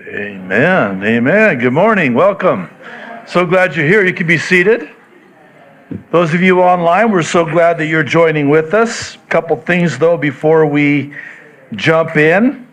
Amen. Amen. Good morning. Welcome. So glad you're here. You can be seated. Those of you online, we're so glad that you're joining with us. A couple things, though, before we jump in.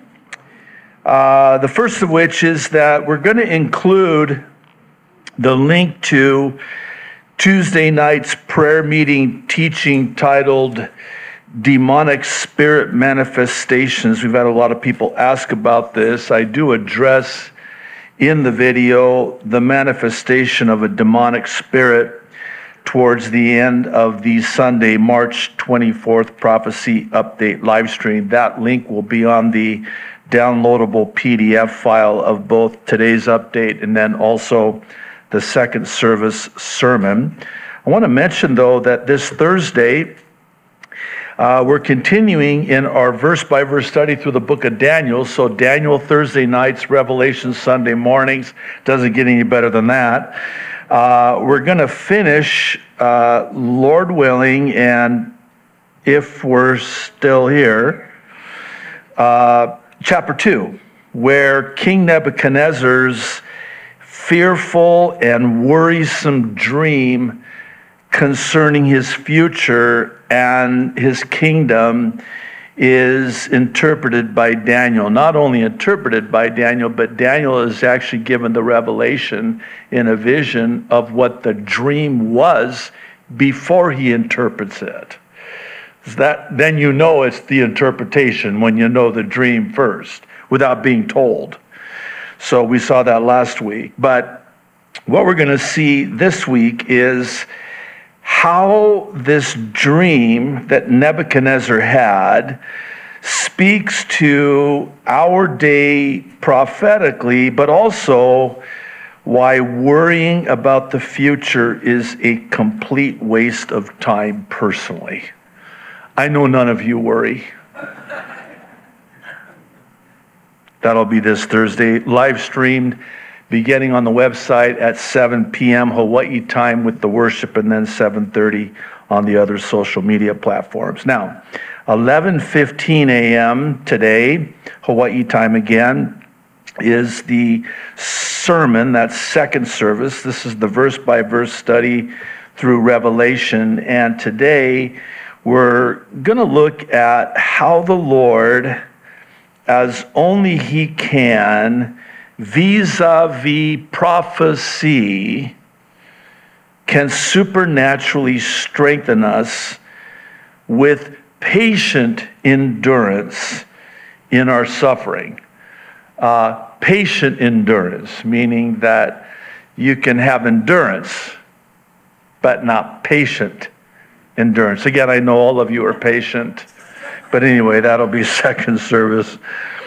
The first of which is that we're going to include the link to Tuesday night's prayer meeting teaching titled Demonic Spirit Manifestations. We've had a lot of people ask about this. I do address in the video the manifestation of a demonic spirit towards the end of the Sunday, March 24th Prophecy Update live stream. That link will be on the downloadable PDF file of both today's update and then also the second service sermon. I want to mention, though, that this Thursday, we're continuing in our verse-by-verse study through the book of Daniel. So Daniel Thursday nights, Revelation Sunday mornings. Doesn't get any better than that. We're going to finish, Lord willing, and if we're still here, chapter 2, where King Nebuchadnezzar's fearful and worrisome dream concerning his future and his kingdom is interpreted by Daniel. Not only interpreted by Daniel, but Daniel is actually given the revelation in a vision of what the dream was before he interprets it. Then you know it's the interpretation when you know the dream first, without being told. So we saw that last week. But what we're going to see this week is how this dream that Nebuchadnezzar had speaks to our day prophetically, but also why worrying about the future is a complete waste of time personally. I know none of you worry. That'll be this Thursday, live streamed beginning on the website at 7 p.m. Hawaii time with the worship, and then 7:30 on the other social media platforms. Now, 11:15 a.m. today, Hawaii time again, is the sermon, that's second service. This is the verse-by-verse study through Revelation, and today we're going to look at how the Lord, as only He can, vis-a-vis prophecy, can supernaturally strengthen us with patient endurance in our suffering. Patient endurance, meaning that you can have endurance, but not patient endurance. Again, I know all of you are patient, but anyway, that'll be second service.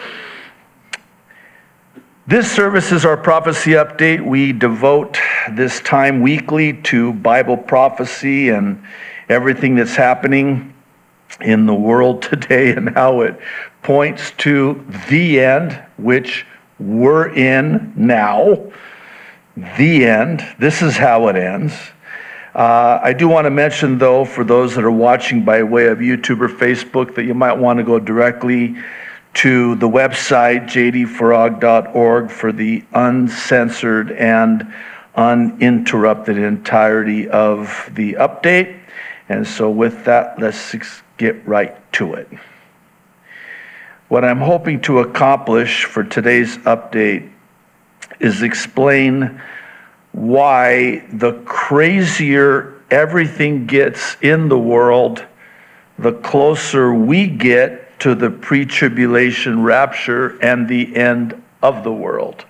This service is our prophecy update. We devote this time weekly to Bible prophecy and everything that's happening in the world today and how it points to the end, which we're in now. The end. This is how it ends. I do want to mention, though, for those that are watching by way of YouTube or Facebook, that you might want to go directly to the website, jdfarag.org, for the uncensored and uninterrupted entirety of the update. And so with that, let's get right to it. What I'm hoping to accomplish for today's update is explain why the crazier everything gets in the world, the closer we get to the pre-tribulation rapture and the end of the world.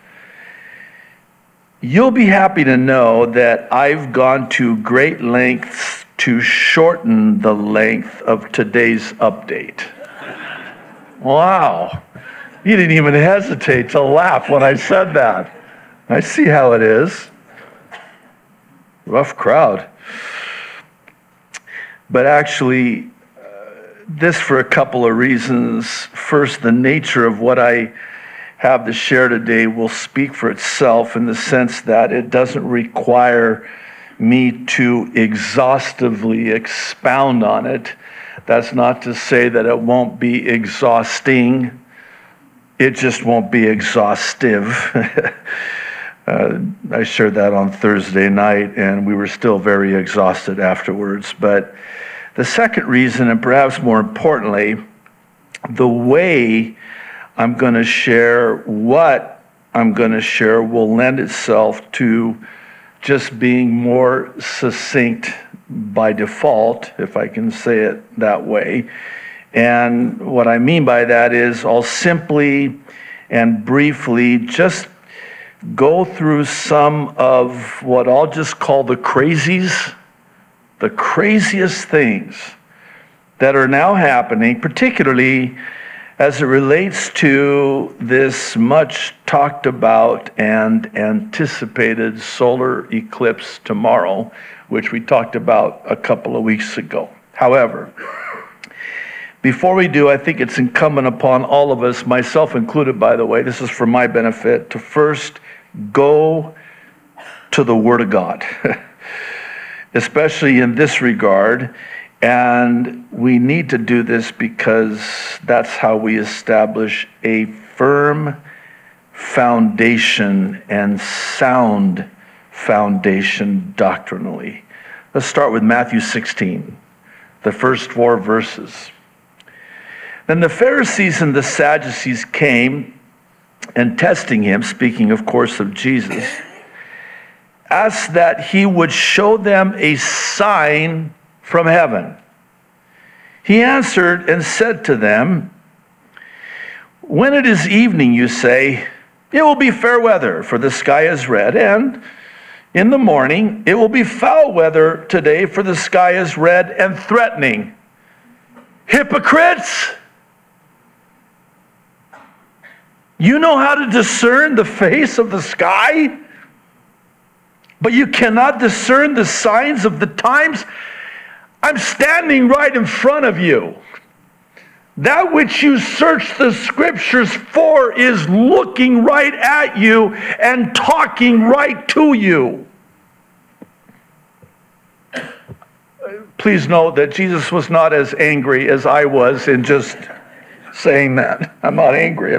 You'll be happy to know that I've gone to great lengths to shorten the length of today's update. Wow. You didn't even hesitate to laugh when I said that. I see how it is. Rough crowd. But actually, this for a couple of reasons. First, the nature of what I have to share today will speak for itself in the sense that it doesn't require me to exhaustively expound on it. That's not to say that it won't be exhausting. it just won't be exhaustive. I shared that on Thursday night, and we were still very exhausted afterwards. But the second reason, and perhaps more importantly, the way I'm going to share what I'm going to share will lend itself to just being more succinct by default, if I can say it that way. And what I mean by that is I'll simply and briefly just go through some of what I'll just call the crazies, the craziest things that are now happening, particularly as it relates to this much talked about and anticipated solar eclipse tomorrow, which we talked about a couple of weeks ago. However, before we do, I think it's incumbent upon all of us, myself included, by the way, this is for my benefit, to first go to the Word of God, especially in this regard. And we need to do this because that's how we establish a firm foundation and sound foundation doctrinally. Let's start with Matthew 16, the first 4 verses. Then the Pharisees and the Sadducees came, and testing him, speaking of course of Jesus, asked that he would show them a sign from heaven. He answered and said to them, when it is evening, you say, it will be fair weather, for the sky is red, and in the morning, it will be foul weather today, for the sky is red and threatening. Hypocrites! You know how to discern the face of the sky, but you cannot discern the signs of the times. I'm standing right in front of you. That which you search the scriptures for is looking right at you and talking right to you. Please note that Jesus was not as angry as I was in just saying that. I'm not angry,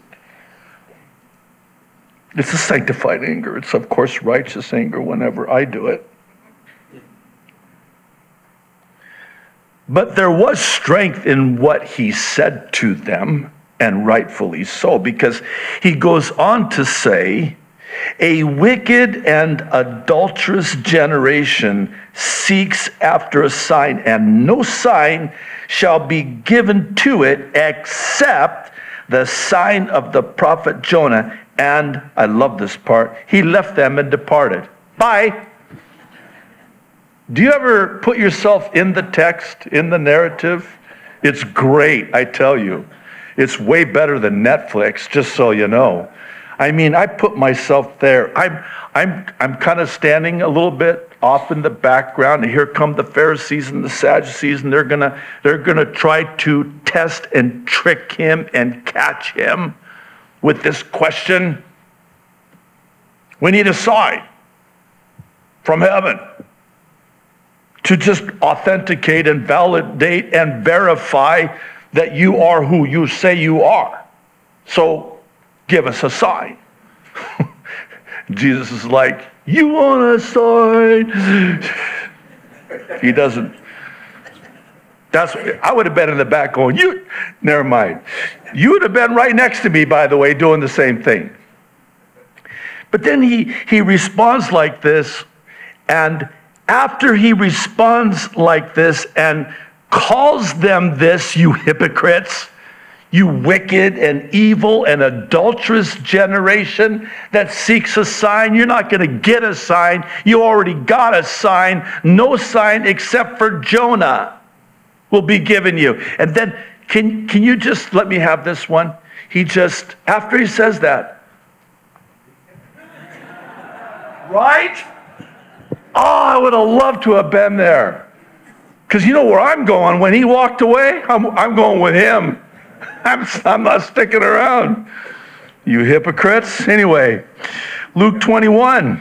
it's a sanctified anger. It's, of course, righteous anger whenever I do it. But there was strength in what he said to them, and rightfully so, because he goes on to say, a wicked and adulterous generation seeks after a sign, and no sign shall be given to it except the sign of the prophet Jonah. And I love this part. He left them and departed. Bye. Do you ever put yourself in the text, in the narrative? It's great, I tell you. It's way better than Netflix, just so you know. I mean, I put myself there. I'm kind of standing a little bit off in the background, and here come the Pharisees and the Sadducees, and they're gonna try to test and trick him and catch him with this question. We need a sign from heaven to just authenticate and validate and verify that you are who you say you are. So give us a sign. Jesus is like, you want a sign? He doesn't. I would have been in the back going, never mind. You would have been right next to me, by the way, doing the same thing. But then he responds like this, and after he responds like this and calls them this, you hypocrites, you wicked and evil and adulterous generation that seeks a sign. You're not going to get a sign. You already got a sign. No sign except for Jonah will be given you. And then, can you just let me have this one? After he says that, right? Oh, I would have loved to have been there. Because you know where I'm going. When he walked away, I'm going with him. I'm not sticking around. You hypocrites. Anyway, Luke 21,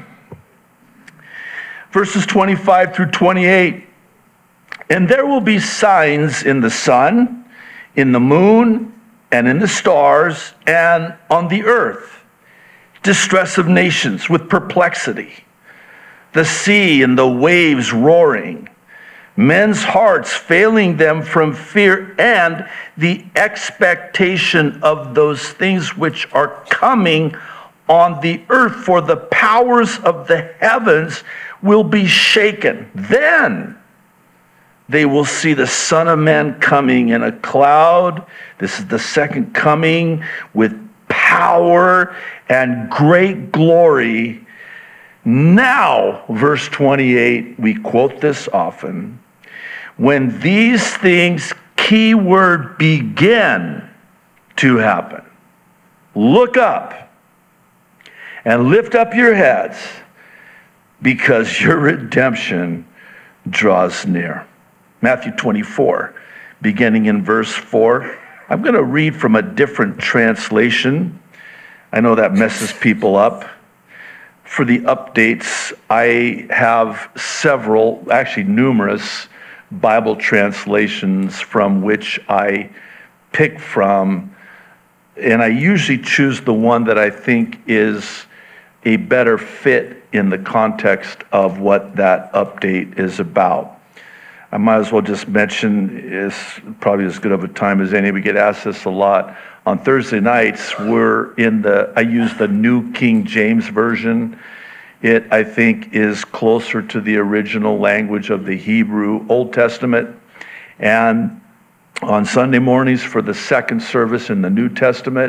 verses 25 through 28. And there will be signs in the sun, in the moon, and in the stars and on the earth, distress of nations with perplexity, the sea and the waves roaring, men's hearts failing them from fear and the expectation of those things which are coming on the earth, for the powers of the heavens will be shaken. Then they will see the Son of Man coming in a cloud. This is the second coming with power and great glory. Now, verse 28, we quote this often. When these things, keyword, begin to happen, look up and lift up your heads, because your redemption draws near. Matthew 24, beginning in verse 4. I'm going to read from a different translation. I know that messes people up. For the updates, I have several, actually numerous, Bible translations from which I pick from, and I usually choose the one that I think is a better fit in the context of what that update is about. I might as well just mention, it's probably as good of a time as any. We get asked this a lot. On Thursday nights, I use the New King James Version. It, I think, is closer to the original language of the Hebrew Old Testament. And on Sunday mornings for the second service in the New Testament,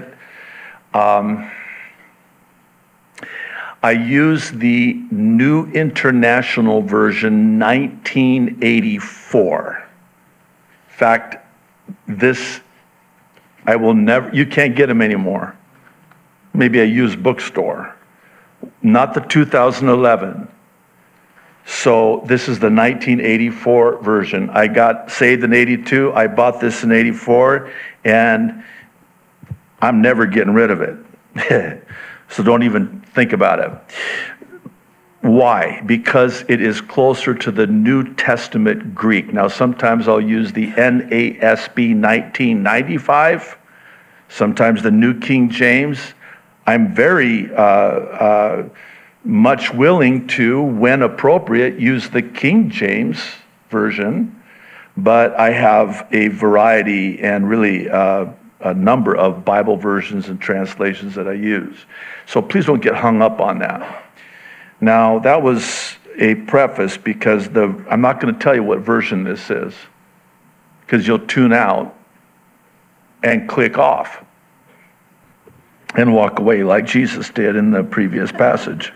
I use the New International Version, 1984. In fact, this, I will never, you can't get them anymore. Maybe a used bookstore. Not the 2011. So this is the 1984 version. I got saved in 82. I bought this in 84, and I'm never getting rid of it. So don't even think about it. Why? Because it is closer to the New Testament Greek. Now, sometimes I'll use the NASB 1995, sometimes the New King James. I'm very much willing to, when appropriate, use the King James Version, but I have a variety and really a number of Bible versions and translations that I use. So please don't get hung up on that. Now, that was a preface, because I'm not going to tell you what version this is, because you'll tune out and click off and walk away like Jesus did in the previous passage.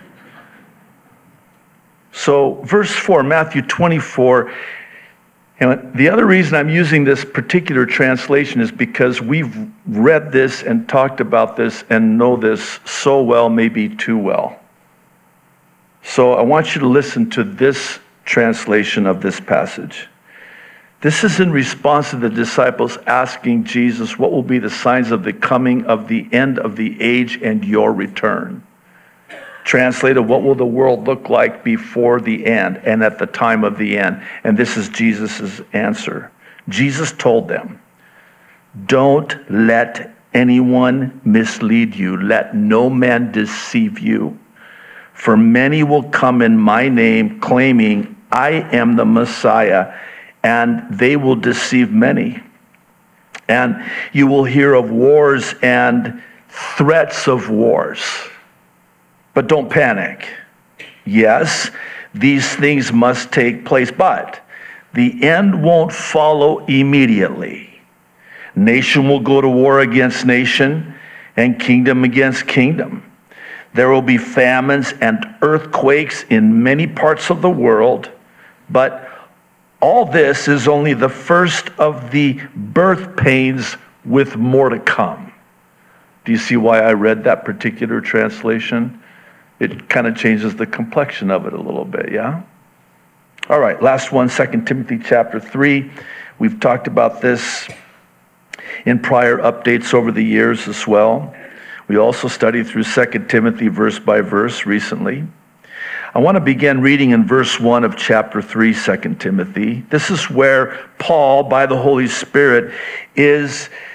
So verse 4, Matthew 24, and the other reason I'm using this particular translation is because we've read this and talked about this and know this so well, maybe too well. So I want you to listen to this translation of this passage. This is in response to the disciples asking Jesus, what will be the signs of the coming of the end of the age and your return? Translated, what will the world look like before the end and at the time of the end? And this is Jesus' answer. Jesus told them, don't let anyone mislead you. Let no man deceive you. For many will come in my name, claiming, I am the Messiah, and they will deceive many. And you will hear of wars and threats of wars. But don't panic. Yes, these things must take place, but the end won't follow immediately. Nation will go to war against nation, and kingdom against kingdom. There will be famines and earthquakes in many parts of the world, but all this is only the first of the birth pains, with more to come. Do you see why I read that particular translation? It kind of changes the complexion of it a little bit, yeah? All right, last one, 2 Timothy chapter 3. We've talked about this in prior updates over the years as well. We also studied through 2 Timothy verse by verse recently. I want to begin reading in verse 1 of chapter 3, 2 Timothy. This is where Paul, by the Holy Spirit, is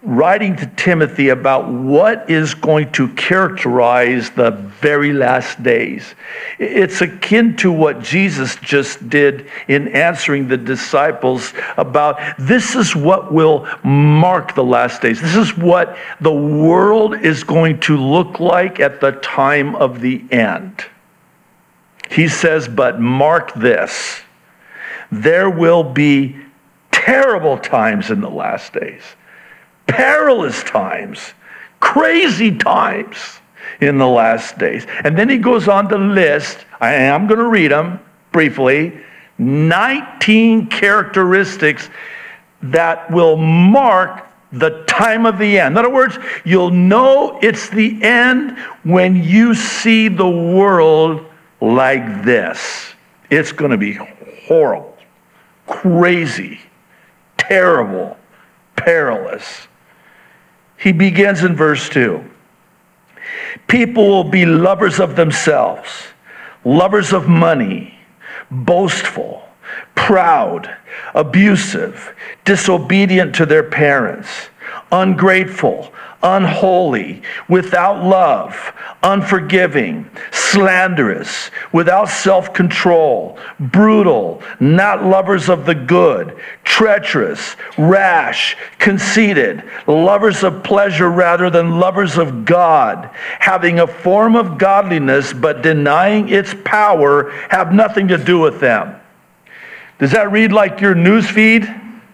writing to Timothy about what is going to characterize the very last days. It's akin to what Jesus just did in answering the disciples about this is what will mark the last days. This is what the world is going to look like at the time of the end. He says, but mark this, there will be terrible times in the last days. Perilous times, crazy times in the last days. And then he goes on to list, I'm going to read them briefly, 19 characteristics that will mark the time of the end. In other words, you'll know it's the end when you see the world like this. It's going to be horrible, crazy, terrible, perilous. He begins in verse 2. People will be lovers of themselves, lovers of money, boastful, proud, abusive, disobedient to their parents, ungrateful, unholy, without love, unforgiving, slanderous, without self-control, brutal, not lovers of the good, treacherous, rash, conceited, lovers of pleasure rather than lovers of God, having a form of godliness but denying its power, have nothing to do with them. Does that read like your news feed?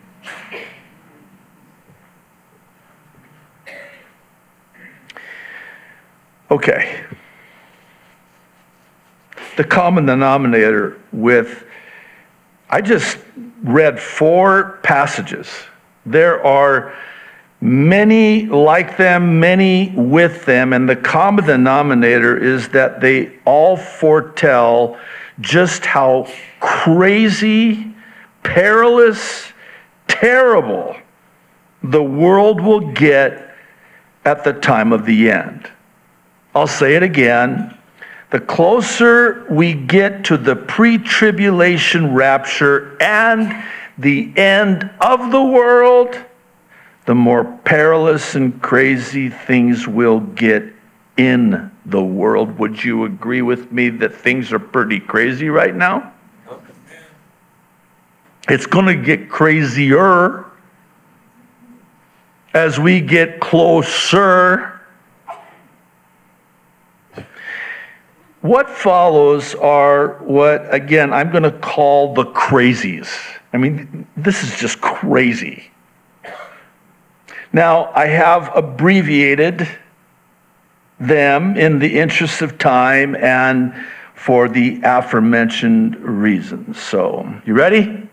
Okay. The common denominator with, I just read 4 passages. There are many like them, many with them, and the common denominator is that they all foretell just how crazy, perilous, terrible the world will get at the time of the end. I'll say it again. The closer we get to the pre-tribulation rapture and the end of the world, the more perilous and crazy things will get in the world. Would you agree with me that things are pretty crazy right now? It's going to get crazier as we get closer. What follows are what, again, I'm going to call the crazies. I mean, this is just crazy. Now, I have abbreviated them in the interest of time and for the aforementioned reasons. So, you ready?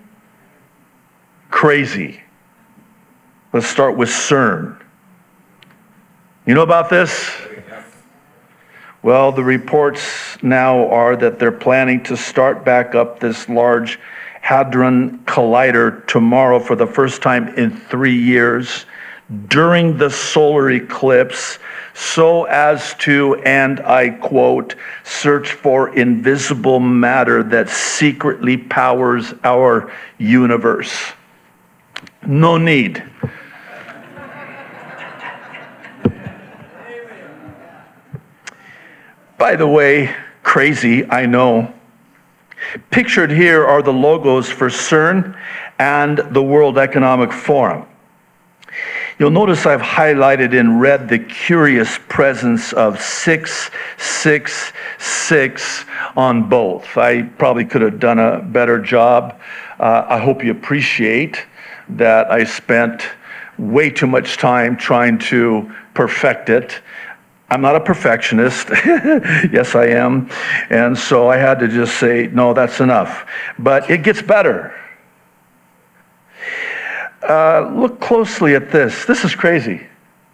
Crazy. Let's start with CERN. You know about this? Well, the reports now are that they're planning to start back up this Large Hadron Collider tomorrow for the first time in 3 years during the solar eclipse, so as to, and I quote, search for invisible matter that secretly powers our universe. No need. By the way, crazy, I know. Pictured here are the logos for CERN and the World Economic Forum. You'll notice I've highlighted in red the curious presence of 666 on both. I probably could have done a better job. I hope you appreciate that I spent way too much time trying to perfect it. I'm not a perfectionist. Yes, I am. And so I had to just say, no, that's enough. But it gets better. Look closely at this. This is crazy.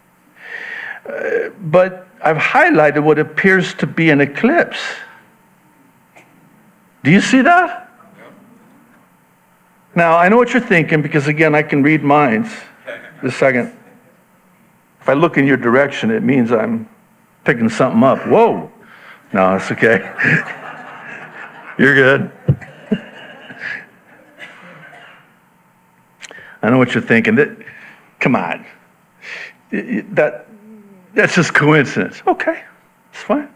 But I've highlighted what appears to be an eclipse. Do you see that? Now, I know what you're thinking because, again, I can read minds. Just a second. If I look in your direction, it means I'm picking something up. Whoa. No, it's okay. You're good. I know what you're thinking. Come on. That's just coincidence. Okay, it's fine.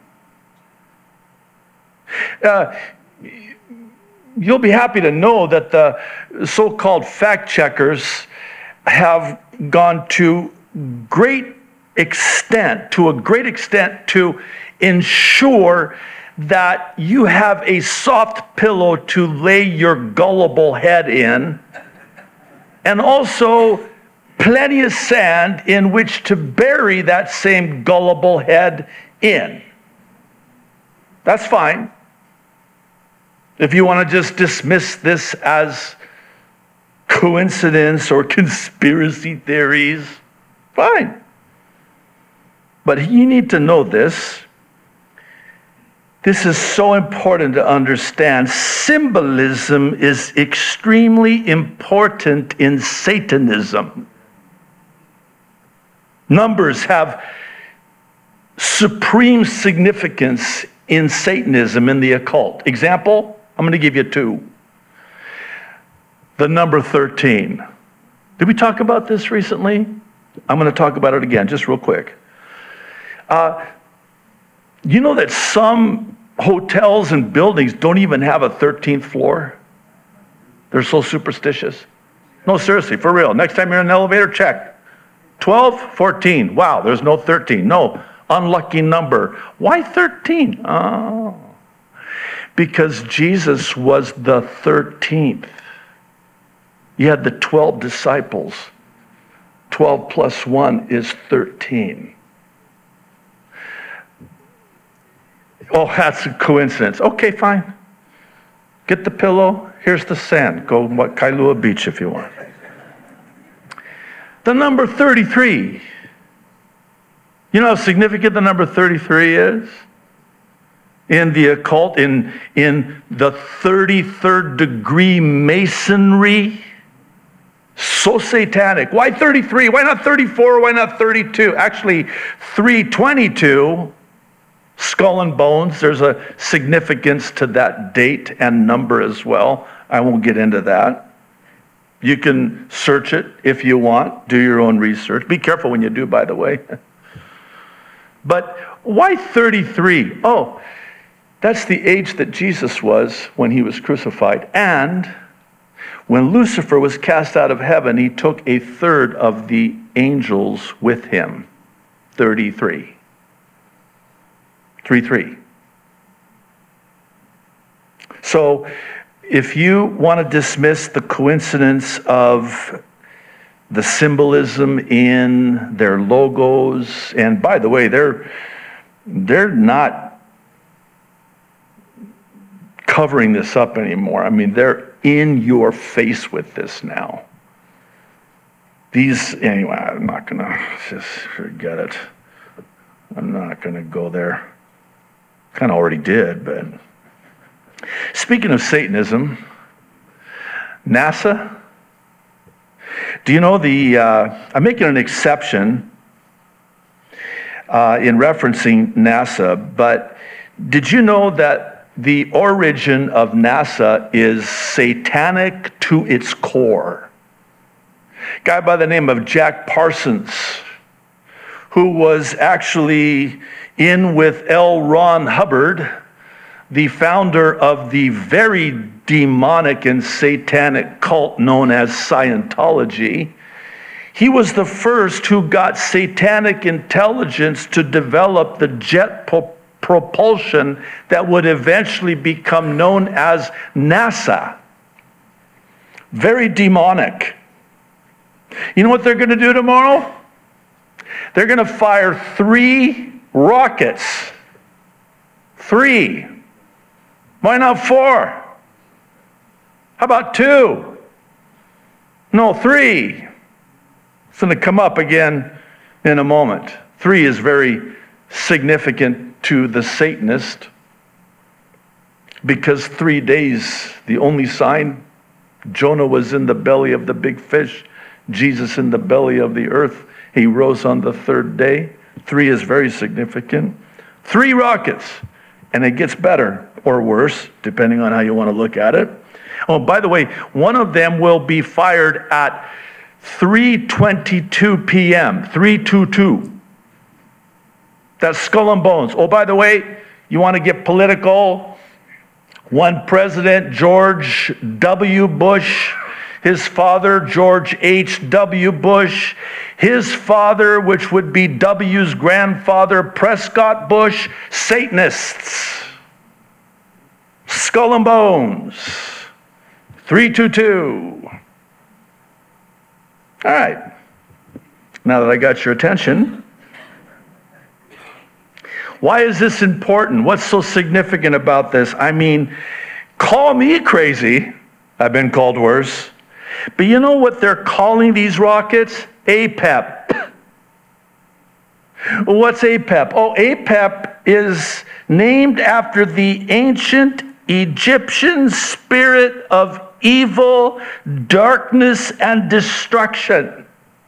You'll be happy to know that the so-called fact checkers have gone to a great extent to ensure that you have a soft pillow to lay your gullible head in, and also plenty of sand in which to bury that same gullible head in. That's fine. If you want to just dismiss this as coincidence or conspiracy theories, fine. But you need to know this. This is so important to understand. Symbolism is extremely important in Satanism. Numbers have supreme significance in Satanism, in the occult. Example, I'm going to give you two. The number 13. Did we talk about this recently? I'm going to talk about it again, just real quick. You know that some hotels and buildings don't even have a 13th floor? They're so superstitious. No, seriously, for real. Next time you're in an elevator, check. 12, 14. Wow, there's no 13. No, unlucky number. Why 13? Oh, because Jesus was the 13th. You had the 12 disciples. 12 plus 1 is 13. Oh, that's a coincidence. Okay, fine. Get the pillow. Here's the sand. Go Kailua Beach if you want. The number 33. You know how significant the number 33 is? In the occult, in the 33rd degree Masonry. So satanic. Why 33? Why not 34? Why not 32? Actually, 322, skull and bones. There's a significance to that date and number as well. I won't get into that. You can search it if you want. Do your own research. Be careful when you do, by the way. But why 33? Oh, that's the age that Jesus was when he was crucified. And when Lucifer was cast out of heaven, he took a third of the angels with him. 33. 3-3. So, if you want to dismiss the coincidence of the symbolism in their logos, and by the way, they're not covering this up anymore. I mean, they're in your face with this now. Anyway, I'm not going to, just forget it. I'm not going to go there. Kind of already did, but. Speaking of Satanism, NASA. Do you know I'm making an exception in referencing NASA, but did you know that the origin of NASA is satanic to its core? A guy by the name of Jack Parsons, who was actually in with L. Ron Hubbard, the founder of the very demonic and satanic cult known as Scientology. He was the first who got satanic intelligence to develop the jet propulsion that would eventually become known as NASA. Very demonic. You know what they're going to do tomorrow? They're going to fire 3 rockets. 3. Why not 4? How about 2? No, 3. It's going to come up again in a moment. 3 is very significant to the Satanist because 3 days, the only sign, Jonah was in the belly of the big fish, Jesus in the belly of the earth. He rose on the 3rd day. 3 is very significant. 3 rockets, and it gets better or worse, depending on how you want to look at it. Oh, by the way, one of them will be fired at 3:22 p.m., 3:22. That's Skull and Bones. Oh, by the way, you want to get political? One president, George W. Bush, his father, George H.W. Bush, his father, which would be W's grandfather, Prescott Bush, Satanists. Skull and Bones, 3:22. All right. Now that I got your attention, why is this important? What's so significant about this? I mean, call me crazy. I've been called worse. But you know what they're calling these rockets? APEP. What's APEP? Oh, APEP is named after the ancient Egyptian spirit of evil, darkness, and destruction.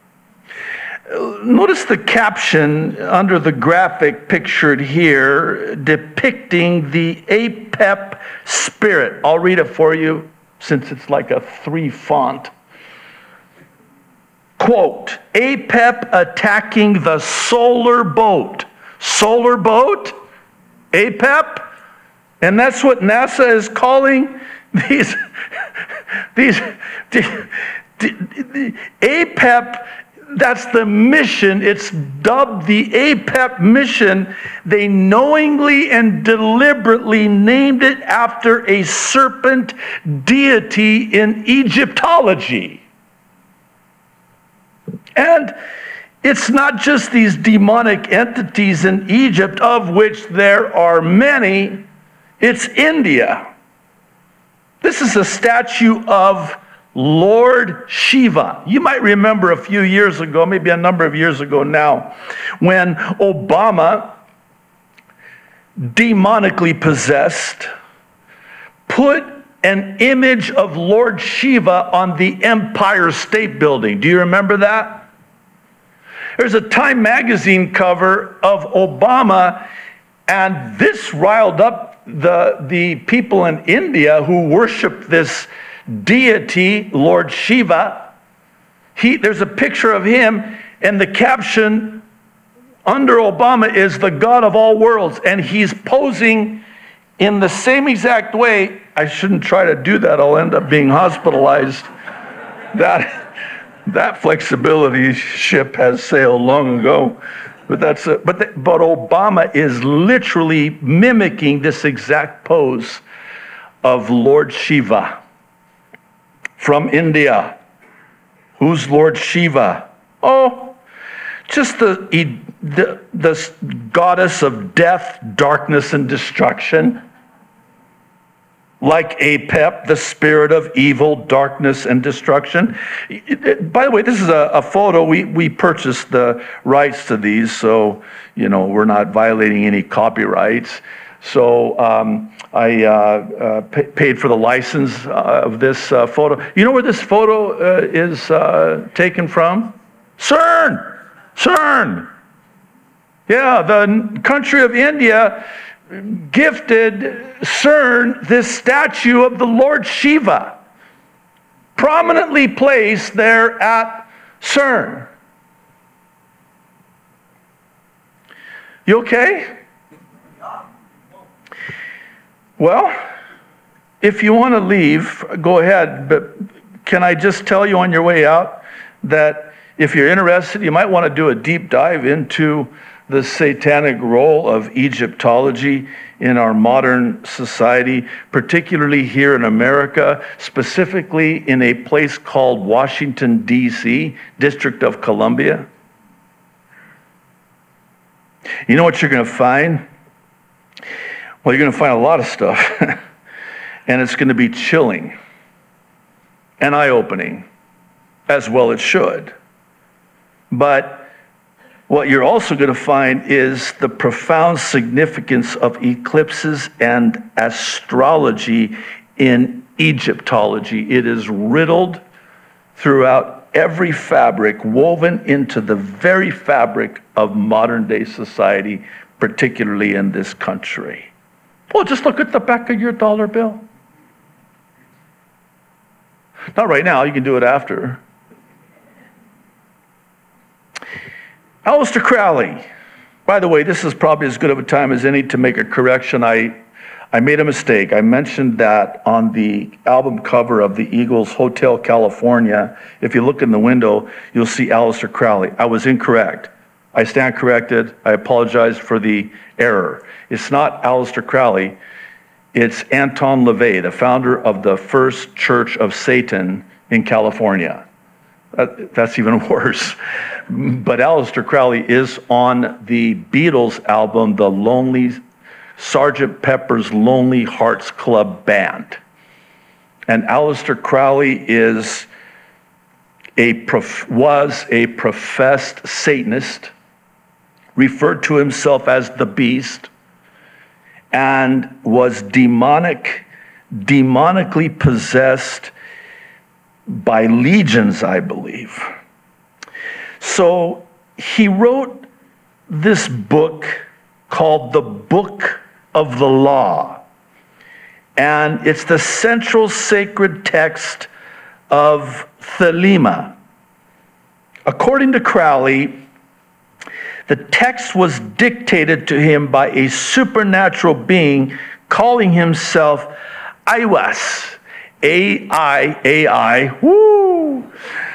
Notice the caption under the graphic pictured here depicting the APEP spirit. I'll read it for you since it's like a 3 font. Quote, APEP attacking the solar boat. Solar boat? APEP? And that's what NASA is calling these APEP. That's the mission. It's dubbed the APEP mission. They knowingly and deliberately named it after a serpent deity in Egyptology. And it's not just these demonic entities in Egypt, of which there are many. It's India. This is a statue of Lord Shiva. You might remember a few years ago, maybe a number of years ago now, when Obama, demonically possessed, put an image of Lord Shiva on the Empire State Building. Do you remember that? There's a Time magazine cover of Obama, and this riled up the people in India who worship this deity, Lord Shiva. There's a picture of him, and the caption under Obama is the God of all worlds, and he's posing in the same exact way. I shouldn't try to do that. I'll end up being hospitalized. That flexibility ship has sailed long ago. But Obama is literally mimicking this exact pose of Lord Shiva from India. Who's Lord Shiva? Oh, just the goddess of death, darkness, and destruction. Like APEP, the spirit of evil, darkness, and destruction. By the way, this is a photo. We purchased the rights to these, so we're not violating any copyrights. So I paid for the license of this photo. You know where this photo is taken from? CERN. CERN. Yeah, the country of India gifted CERN this statue of the Lord Shiva, prominently placed there at CERN. You okay? Well, if you want to leave, go ahead, but can I just tell you on your way out that if you're interested, you might want to do a deep dive into the satanic role of Egyptology in our modern society, particularly here in America, specifically in a place called Washington, D.C., District of Columbia. You know what you're going to find? Well, you're going to find a lot of stuff, and it's going to be chilling and eye-opening, as well it should. But what you're also going to find is the profound significance of eclipses and astrology in Egyptology. It is riddled throughout every fabric, woven into the very fabric of modern-day society, particularly in this country. Well, just look at the back of your dollar bill. Not right now, you can do it after. Aleister Crowley. By the way, this is probably as good of a time as any to make a correction. I made a mistake. I mentioned that on the album cover of the Eagles Hotel California. If you look in the window, you'll see Aleister Crowley. I was incorrect. I stand corrected. I apologize for the error. It's not Aleister Crowley. It's Anton LaVey, the founder of the First Church of Satan in California. That's even worse. But Aleister Crowley is on the Beatles album, The Lonely Sgt. Pepper's Lonely Hearts Club Band. And Aleister Crowley was a professed Satanist, referred to himself as the Beast, and was demonically possessed by legions, I believe. So he wrote this book called The Book of the Law. And it's the central sacred text of Thelema. According to Crowley, the text was dictated to him by a supernatural being calling himself Aiwass, A-I-A-I, woo,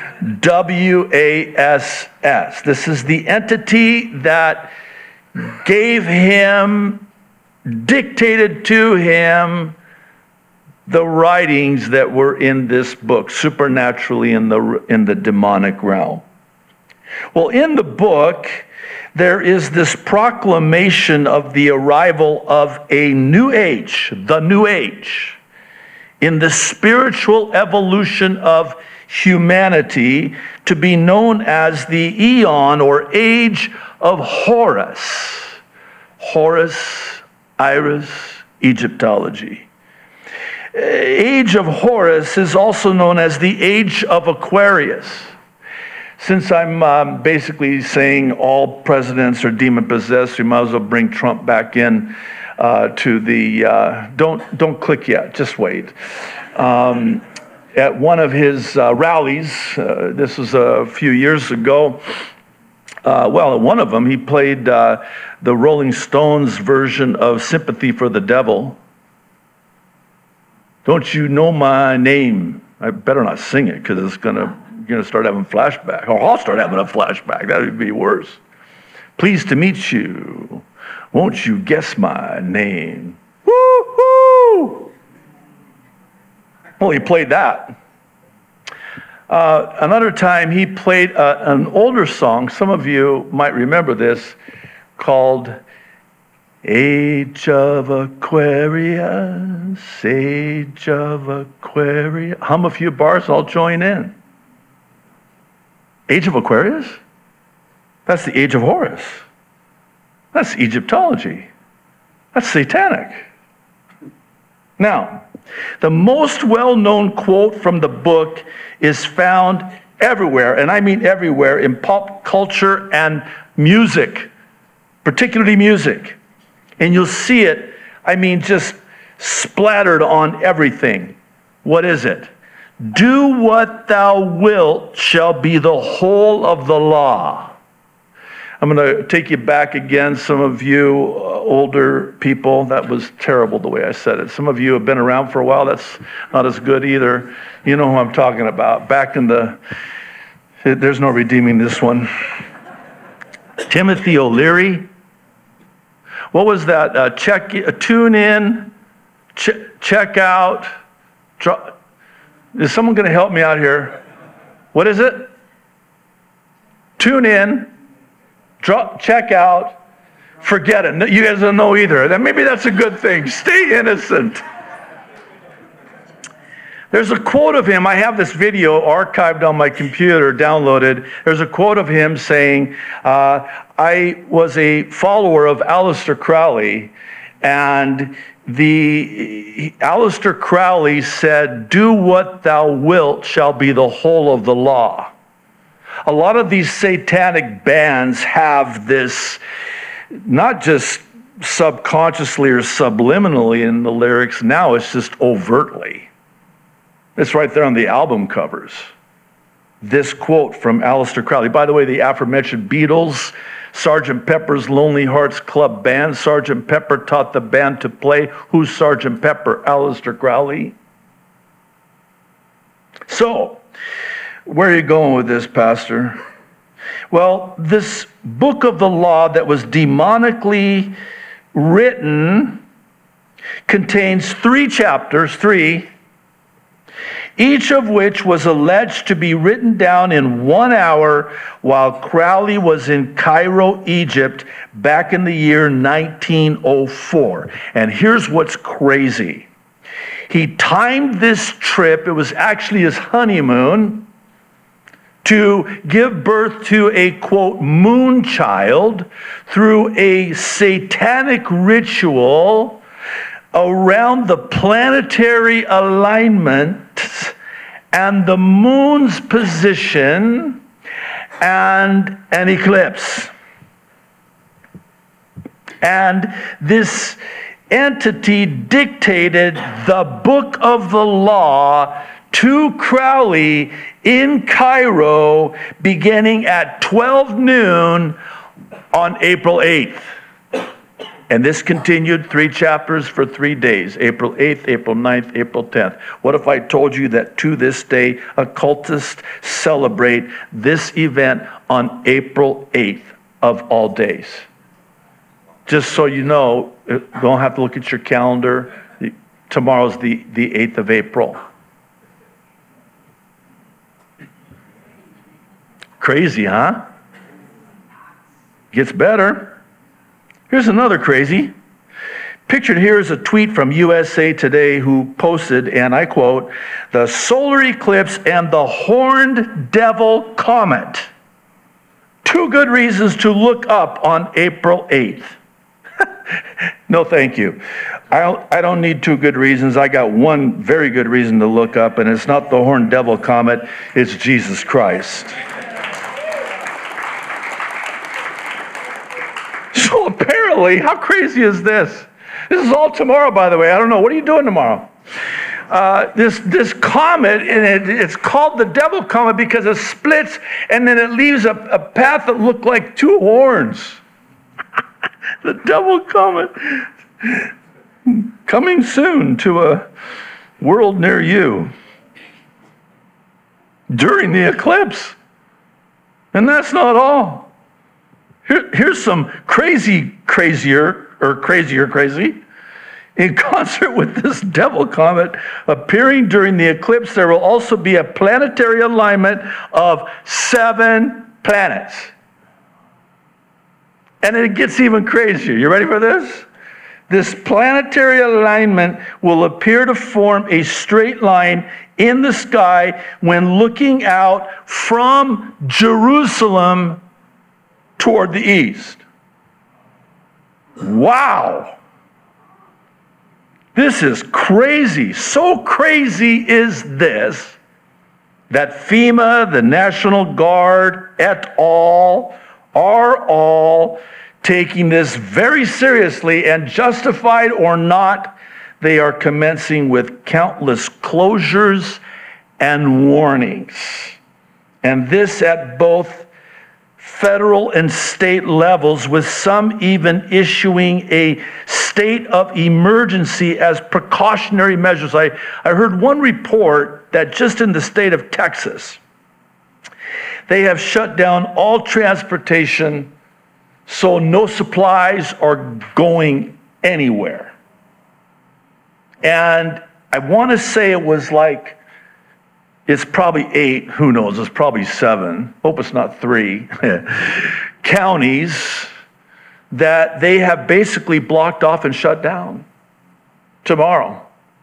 W-A-S-S. This is the entity that gave him, dictated to him, the writings that were in this book, supernaturally in the demonic realm. Well, in the book, there is this proclamation of the arrival of a new age, the new age, in the spiritual evolution of humanity, to be known as the Eon or Age of Horus. Horus, Iris, Egyptology. Age of Horus is also known as the Age of Aquarius. Since I'm basically saying all presidents are demon-possessed, we might as well bring Trump back in to the... Don't click yet, just wait. At one of his rallies, this was a few years ago, at one of them, he played the Rolling Stones version of Sympathy for the Devil. Don't you know my name? I better not sing it because it's going to start having flashback. Or I'll start having a flashback. That would be worse. Pleased to meet you. Won't you guess my name? Woo-hoo! Well, he played that. Another time he played an older song, some of you might remember this, called Age of Aquarius, Age of Aquarius. Hum a few bars, I'll join in. Age of Aquarius? That's the Age of Horus. That's Egyptology. That's satanic. Now, the most well-known quote from the book is found everywhere, and I mean everywhere, in pop culture and music, particularly music. And you'll see it, just splattered on everything. What is it? Do what thou wilt shall be the whole of the law. I'm going to take you back again, some of you older people. That was terrible the way I said it. Some of you have been around for a while. That's not as good either. You know who I'm talking about. Back in there's no redeeming this one. Timothy O'Leary. What was that? Tune in, check out. Is someone going to help me out here? What is it? Tune in, check out, forget it. You guys don't know either. Then maybe that's a good thing. Stay innocent. There's a quote of him. I have this video archived on my computer, downloaded. There's a quote of him saying, I was a follower of Aleister Crowley, and Aleister Crowley said, do what thou wilt shall be the whole of the law. A lot of these satanic bands have this, not just subconsciously or subliminally in the lyrics, now it's just overtly. It's right there on the album covers. this quote from Aleister Crowley. By the way, the aforementioned Beatles, Sgt. Pepper's Lonely Hearts Club Band. Sgt. Pepper taught the band to play. Who's Sgt. Pepper? Aleister Crowley. So, where are you going with this, Pastor? Well, this book of the law that was demonically written contains 3 chapters, each of which was alleged to be written down in 1 hour while Crowley was in Cairo, Egypt, back in the year 1904. And here's what's crazy. He timed this trip, it was actually his honeymoon, to give birth to a, quote, moon child through a satanic ritual around the planetary alignment and the moon's position and an eclipse. And this entity dictated the book of the law to Crowley in Cairo beginning at 12 noon on April 8th. And this continued 3 chapters for 3 days, April 8th, April 9th, April 10th. What if I told you that to this day, occultists celebrate this event on April 8th of all days? Just so you know, you don't have to look at your calendar. Tomorrow's the 8th of April. Crazy, huh? Gets better. Here's another crazy. Pictured here is a tweet from USA Today who posted, and I quote, "The solar eclipse and the horned devil comet. 2 good reasons to look up on April 8th. No, thank you. I don't need 2 good reasons. I got 1 very good reason to look up, and it's not the horned devil comet, it's Jesus Christ. So apparently, how crazy is this? This is all tomorrow, by the way. I don't know. What are you doing tomorrow? This comet, and it's called the devil comet because it splits and then it leaves a path that looked like 2 horns. The devil comet. Coming soon to a world near you during the eclipse. And that's not all. Here's some crazy. In concert with this devil comet appearing during the eclipse, there will also be a planetary alignment of 7 planets. And it gets even crazier. You ready for this? This planetary alignment will appear to form a straight line in the sky when looking out from Jerusalem toward the east. Wow. This is crazy. So crazy is this that FEMA, the National Guard, et al. Are all taking this very seriously, and justified or not, they are commencing with countless closures and warnings. And this at both federal and state levels, with some even issuing a state of emergency as precautionary measures. I heard one report that just in the state of Texas, they have shut down all transportation, so no supplies are going anywhere. And I want to say it was like, it's probably 8, who knows, it's probably 7, hope it's not 3, counties that they have basically blocked off and shut down tomorrow.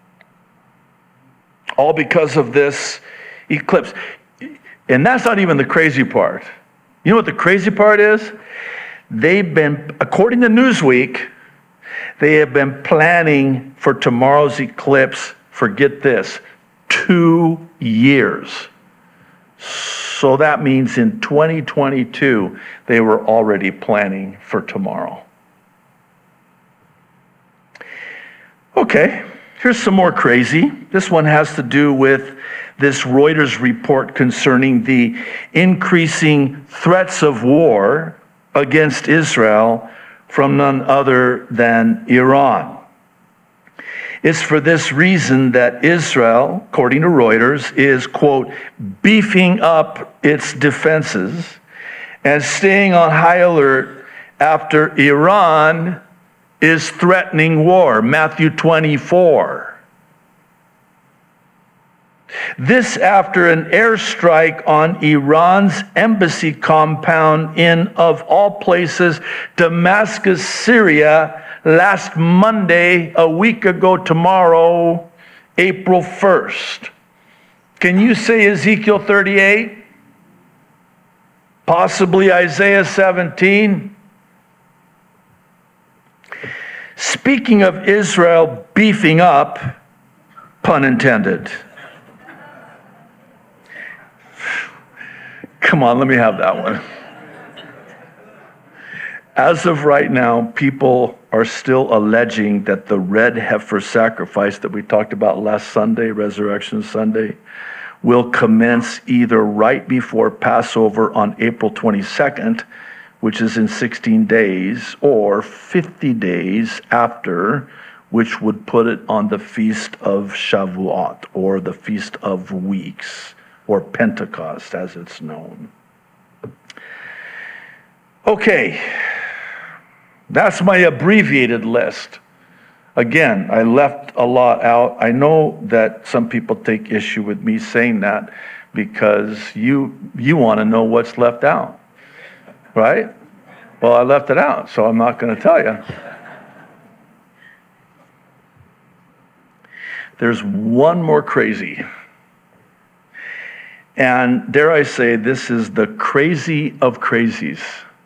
All because of this eclipse. And that's not even the crazy part. You know what the crazy part is? They've been, according to Newsweek, they have been planning for tomorrow's eclipse, forget this, 2 years. So that means in 2022, they were already planning for tomorrow. Okay, Here's some more crazy. This one has to do with this Reuters report concerning the increasing threats of war against Israel from none other than Iran. It's for this reason that Israel, according to Reuters, is, quote, beefing up its defenses and staying on high alert after Iran is threatening war. Matthew 24. This after an airstrike on Iran's embassy compound in, of all places, Damascus, Syria, last Monday, a week ago tomorrow, April 1st. Can you say Ezekiel 38? Possibly Isaiah 17? Speaking of Israel beefing up, pun intended. Come on, let me have that one. As of right now, people are still alleging that the red heifer sacrifice that we talked about last Sunday, Resurrection Sunday, will commence either right before Passover on April 22nd, which is in 16 days, or 50 days after, which would put it on the Feast of Shavuot, or the Feast of Weeks, or Pentecost as it's known. Okay, that's my abbreviated list. Again, I left a lot out. I know that some people take issue with me saying that because you want to know what's left out, right? Well, I left it out, so I'm not going to tell you. There's one more crazy. And dare I say, this is the crazy of crazies.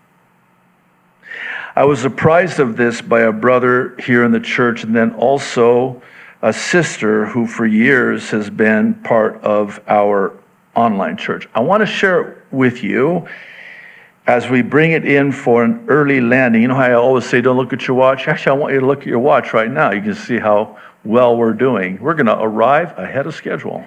I was apprised of this by a brother here in the church, and then also a sister who for years has been part of our online church. I want to share it with you as we bring it in for an early landing. You know how I always say, don't look at your watch? Actually, I want you to look at your watch right now. You can see how well we're doing. We're going to arrive ahead of schedule.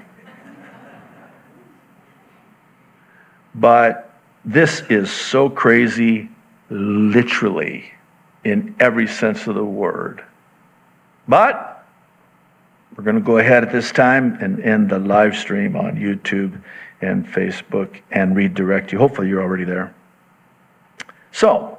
But this is so crazy, literally, in every sense of the word. But we're going to go ahead at this time and end the live stream on YouTube and Facebook and redirect you. Hopefully you're already there. So,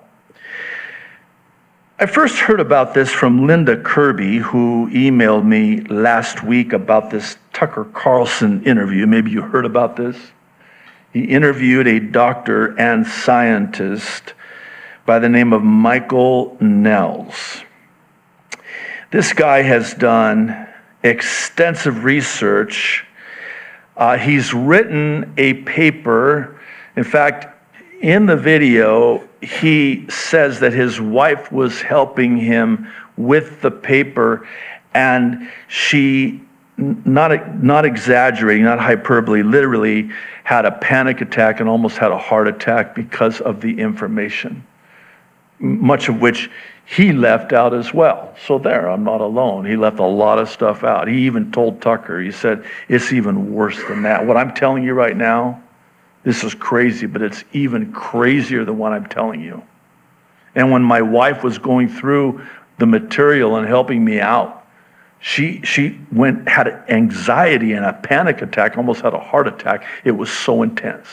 I first heard about this from Linda Kirby, who emailed me last week about this Tucker Carlson interview. Maybe you heard about this. He interviewed a doctor and scientist by the name of Michael Nels. This guy has done extensive research. He's written a paper. In fact, in the video, he says that his wife was helping him with the paper, and she, not exaggerating, not hyperbole, literally had a panic attack and almost had a heart attack because of the information, much of which he left out as well. So there, I'm not alone. He left a lot of stuff out. He even told Tucker, he said, it's even worse than that. What I'm telling you right now, this is crazy, but it's even crazier than what I'm telling you. And when my wife was going through the material and helping me out, she had anxiety and a panic attack, almost had a heart attack. It was so intense.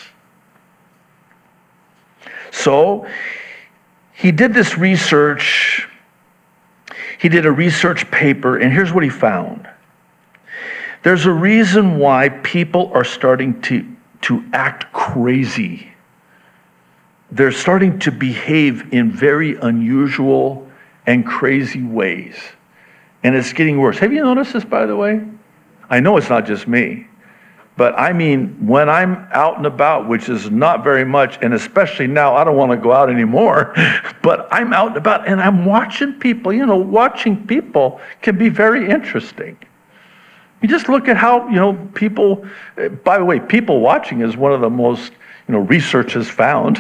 So he did this research. He did a research paper, and here's what he found. There's a reason why people are starting to act crazy. They're starting to behave in very unusual and crazy ways. And it's getting worse. Have you noticed this, by the way? I know it's not just me. But I mean, when I'm out and about, which is not very much, and especially now, I don't want to go out anymore, but I'm out and about and I'm watching people. You know, watching people can be very interesting. You just look at how, people, by the way, people watching is one of the most, research has found.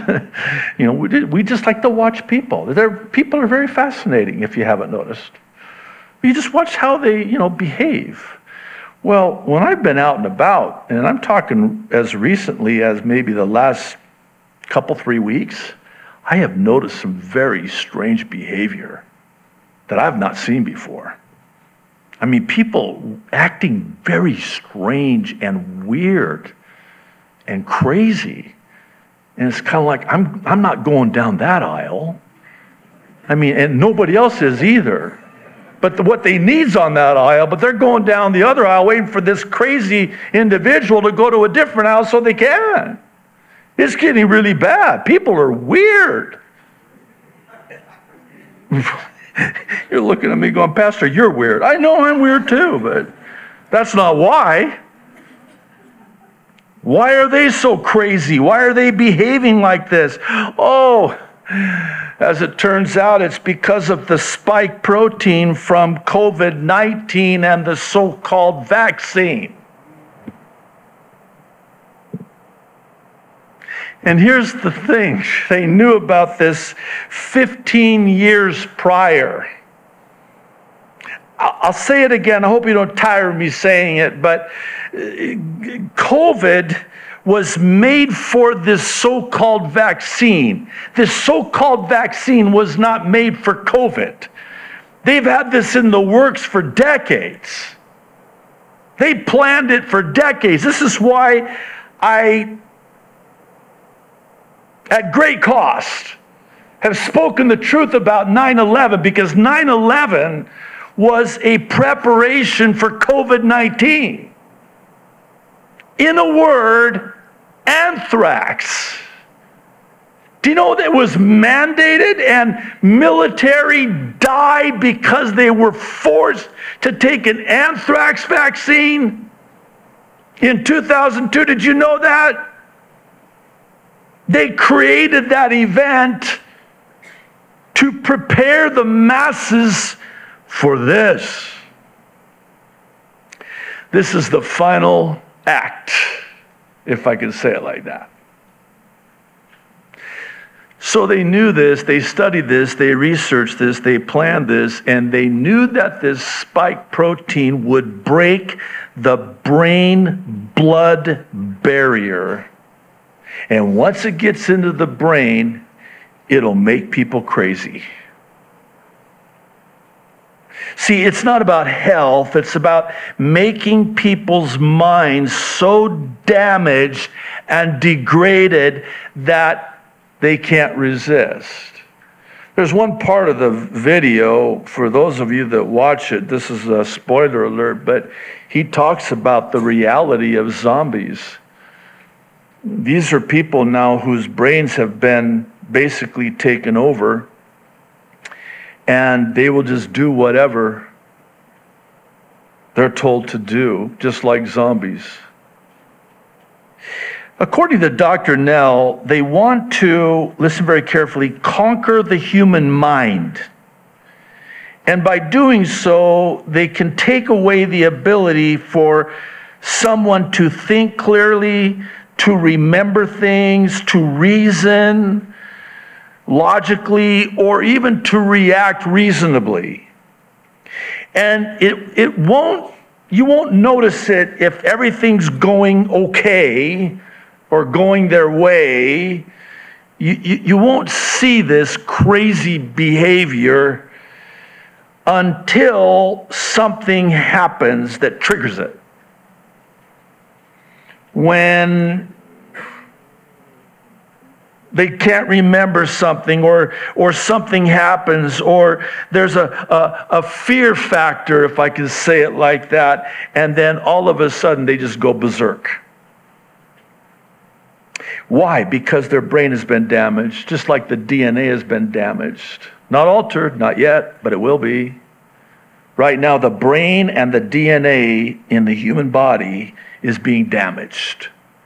We just like to watch people. People are very fascinating, if you haven't noticed. You just watch how they, behave. Well, when I've been out and about, and I'm talking as recently as maybe the last couple, 3 weeks, I have noticed some very strange behavior that I've not seen before. I mean, people acting very strange and weird and crazy. And it's kind of like, I'm not going down that aisle. I mean, and nobody else is either. But what they need's on that aisle, but they're going down the other aisle waiting for this crazy individual to go to a different aisle so they can. It's getting really bad. People are weird. You're looking at me going, Pastor, you're weird. I know I'm weird too, but that's not why. Why are they so crazy? Why are they behaving like this? Oh, as it turns out, it's because of the spike protein from COVID-19 and the so-called vaccine. And here's the thing, they knew about this 15 years prior. I'll say it again, I hope you don't tire of me saying it, but COVID was made for this so-called vaccine. This so-called vaccine was not made for COVID. They've had this in the works for decades. They planned it for decades. This is why I, at great cost, have spoken the truth about 9/11, because 9/11 was a preparation for COVID-19. In a word, anthrax. Do you know that it was mandated and military died because they were forced to take an anthrax vaccine in 2002? Did you know that? They created that event to prepare the masses for this. This is the final act, if I can say it like that. So they knew this, they studied this, they researched this, they planned this, and they knew that this spike protein would break the brain-blood barrier. And once it gets into the brain, it'll make people crazy. See, it's not about health, it's about making people's minds so damaged and degraded that they can't resist. There's one part of the video, for those of you that watch it, this is a spoiler alert, but he talks about the reality of zombies. These are people now whose brains have been basically taken over, and they will just do whatever they're told to do, just like zombies. According to Dr. Nell, they want to, listen very carefully, conquer the human mind. And by doing so, they can take away the ability for someone to think clearly, to remember things, to reason logically, or even to react reasonably. And you won't notice it if everything's going okay or going their way. You won't see this crazy behavior until something happens that triggers it. When they can't remember something, or something happens, or there's a fear factor, if I can say it like that, and then all of a sudden they just go berserk. Why? Because their brain has been damaged, just like the DNA has been damaged. Not altered, not yet, but it will be. Right now, the brain and the DNA in the human body is being damaged.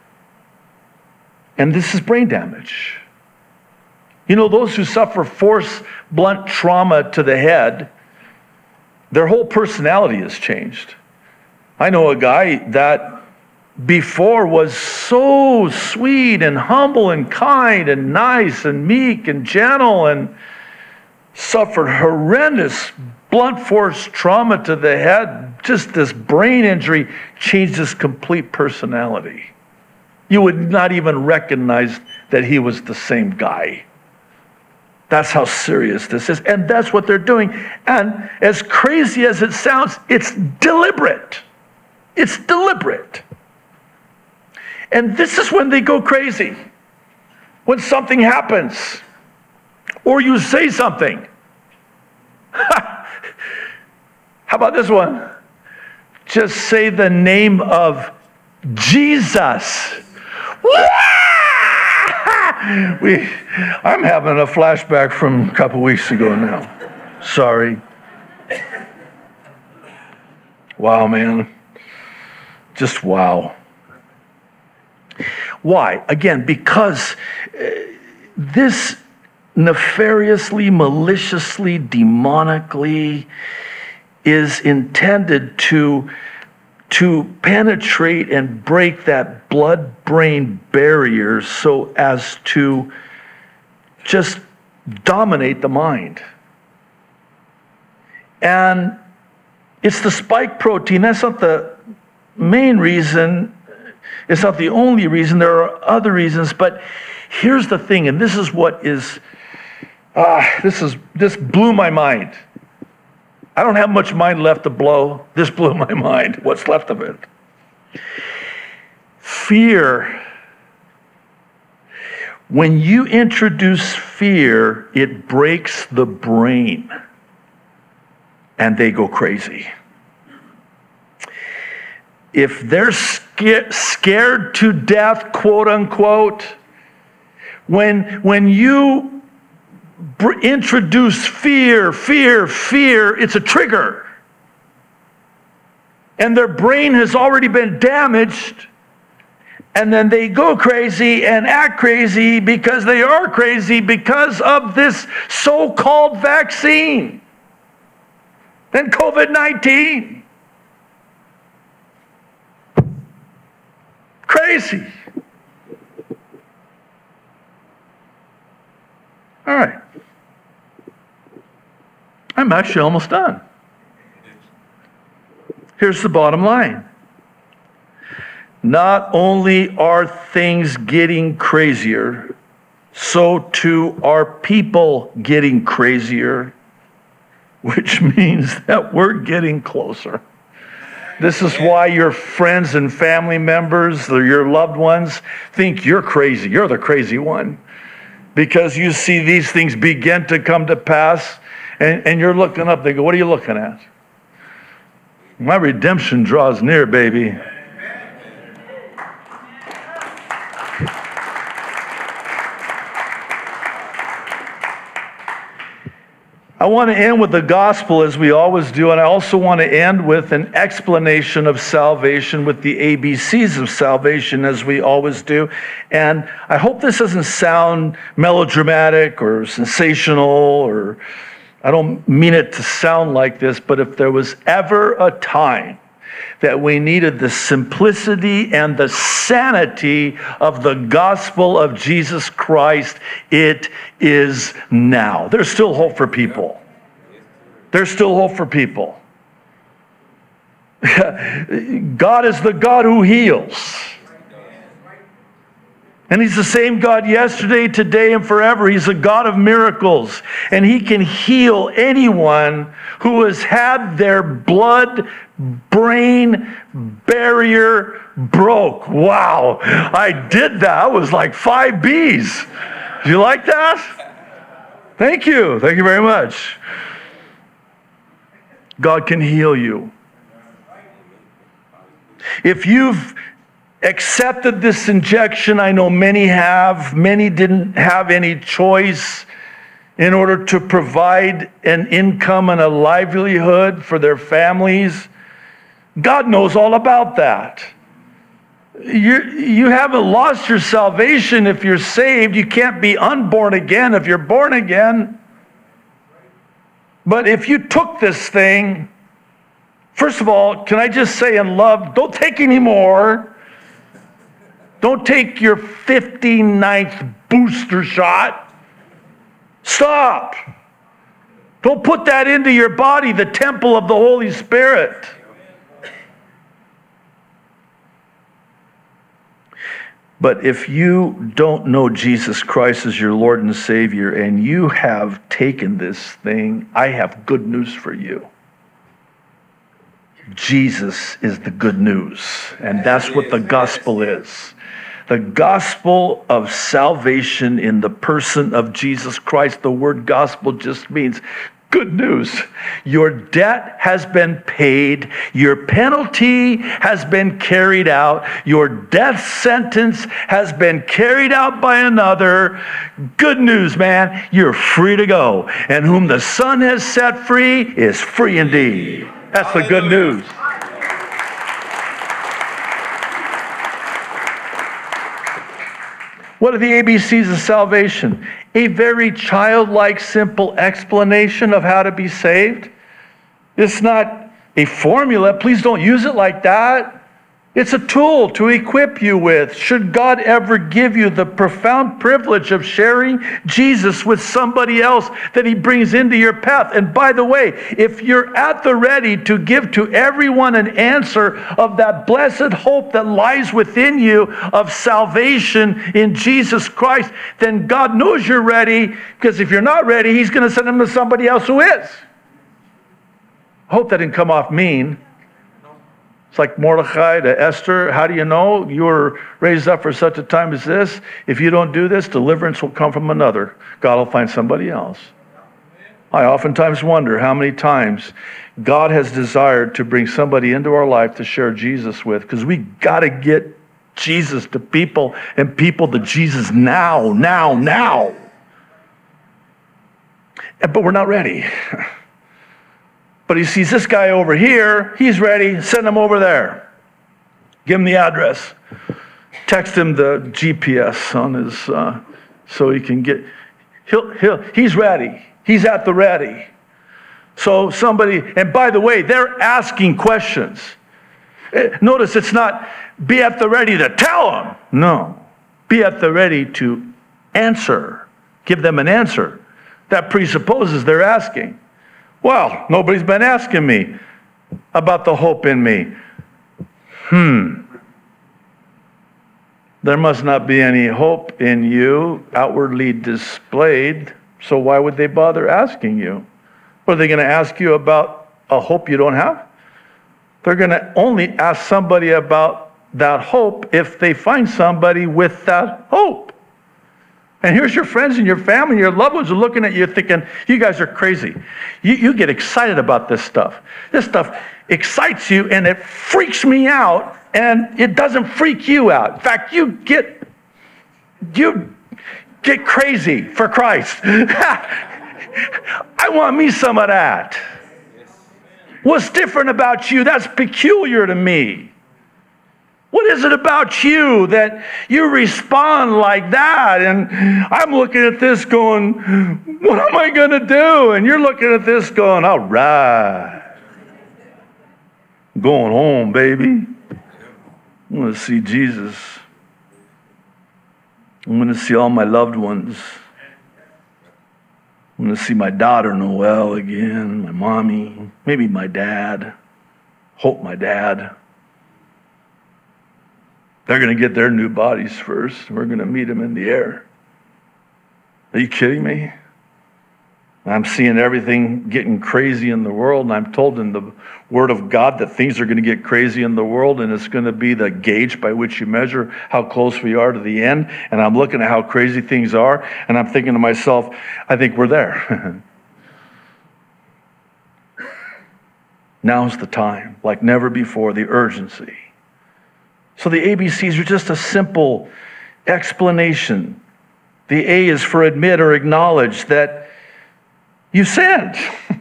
And this is brain damage. You know, those who suffer force blunt trauma to the head, their whole personality has changed. I know a guy that before was so sweet and humble and kind and nice and meek and gentle, and suffered horrendous blunt force trauma to the head, just this brain injury, changed his complete personality. You would not even recognize that he was the same guy. That's how serious this is. And that's what they're doing. And as crazy as it sounds, it's deliberate. It's deliberate. And this is when they go crazy. When something happens, or you say something. How about this one? Just say the name of Jesus. I'm having a flashback from a couple weeks ago now. Sorry. Wow, man. Just wow. Why? Again, because this nefariously, maliciously, demonically is intended to penetrate and break that blood-brain barrier so as to just dominate the mind. And it's the spike protein. That's not the main reason. It's not the only reason. There are other reasons. But here's the thing, and this is what is, this blew my mind. I don't have much mind left to blow. This blew my mind. What's left of it? Fear. When you introduce fear, it breaks the brain, and they go crazy. If they're scared to death, quote unquote, when you introduce fear, it's a trigger. And their brain has already been damaged, and then they go crazy and act crazy because they are crazy because of this so-called vaccine. Then COVID-19. Crazy. All right. I'm actually almost done. Here's the bottom line. Not only are things getting crazier, so too are people getting crazier, which means that we're getting closer. This is why your friends and family members, or your loved ones, think you're crazy. You're the crazy one. Because you see these things begin to come to pass, and you're looking up. They go, what are you looking at? My redemption draws near, baby. I want to end with the gospel, as we always do, and I also want to end with an explanation of salvation, with the ABCs of salvation, as we always do. And I hope this doesn't sound melodramatic or sensational, or I don't mean it to sound like this, but if there was ever a time that we needed the simplicity and the sanity of the gospel of Jesus Christ, it is now. There's still hope for people. There's still hope for people. God is the God who heals. And He's the same God yesterday, today, and forever. He's a God of miracles. And He can heal anyone who has had their blood-brain barrier broke. Wow, I did that. That was like 5 Bs. Do you like that? Thank you. Thank you very much. God can heal you. If you've accepted this injection, I know many have. Many didn't have any choice in order to provide an income and a livelihood for their families. God knows all about that. You haven't lost your salvation if you're saved. You can't be unborn again if you're born again. But if you took this thing, first of all, can I just say in love, don't take any more. Don't take your 59th booster shot. Stop. Don't put that into your body, the temple of the Holy Spirit. But if you don't know Jesus Christ as your Lord and Savior, and you have taken this thing, I have good news for you. Jesus is the good news, and that's what the gospel is. The gospel of salvation in the person of Jesus Christ. The word gospel just means good news. Your debt has been paid. Your penalty has been carried out. Your death sentence has been carried out by another. Good news, man. You're free to go. And whom the Son has set free is free indeed. That's the good news. What are the ABCs of salvation? A very childlike, simple explanation of how to be saved. It's not a formula. Please don't use it like that. It's a tool to equip you with. Should God ever give you the profound privilege of sharing Jesus with somebody else that He brings into your path. And by the way, if you're at the ready to give to everyone an answer of that blessed hope that lies within you of salvation in Jesus Christ, then God knows you're ready, because if you're not ready, He's going to send them to somebody else who is. I hope that didn't come off mean. It's like Mordecai to Esther. How do you know you were raised up for such a time as this? If you don't do this, deliverance will come from another. God will find somebody else. I oftentimes wonder how many times God has desired to bring somebody into our life to share Jesus with, because we got to get Jesus to people and people to Jesus now. But we're not ready. But he sees this guy over here, he's ready, send him over there. Give him the address. Text him the GPS on his, so he can get, he's ready. He's at the ready. So somebody, and by the way, they're asking questions. Notice it's not be at the ready to tell them. No. Be at the ready to answer. Give them an answer. That presupposes they're asking. Well, nobody's been asking me about the hope in me. There must not be any hope in you outwardly displayed, so why would they bother asking you? Are they going to ask you about a hope you don't have? They're going to only ask somebody about that hope if they find somebody with that hope. And here's your friends and your family and your loved ones are looking at you thinking, you guys are crazy. You get excited about this stuff. This stuff excites you and it freaks me out, and it doesn't freak you out. In fact, you get crazy for Christ. I want me some of that. What's different about you? That's peculiar to me. What is it about you that you respond like that? And I'm looking at this going, what am I going to do? And you're looking at this going, all right. I'm going home, baby. I'm going to see Jesus. I'm going to see all my loved ones. I'm going to see my daughter Noelle again, my mommy, maybe my dad. Hope my dad. They're going to get their new bodies first. We're going to meet them in the air. Are you kidding me? I'm seeing everything getting crazy in the world, and I'm told in the Word of God that things are going to get crazy in the world, and it's going to be the gauge by which you measure how close we are to the end. And I'm looking at how crazy things are, and I'm thinking to myself, I think we're there. Now's the time, like never before, the urgency. So the ABCs are just a simple explanation. The A is for admit or acknowledge that you sinned.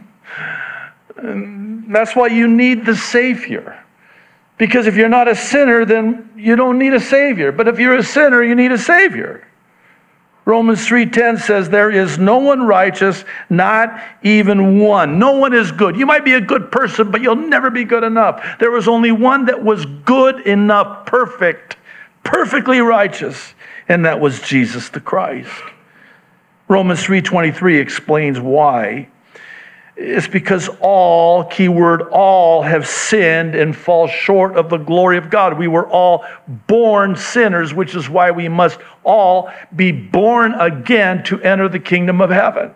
And that's why you need the Savior. Because if you're not a sinner, then you don't need a Savior. But if you're a sinner, you need a Savior. Romans 3:10 says, there is no one righteous, not even one. No one is good. You might be a good person, but you'll never be good enough. There was only one that was good enough, perfect, perfectly righteous, and that was Jesus the Christ. Romans 3:23 explains why. It's because all, keyword all, have sinned and fall short of the glory of God. We were all born sinners, which is why we must all be born again to enter the kingdom of heaven.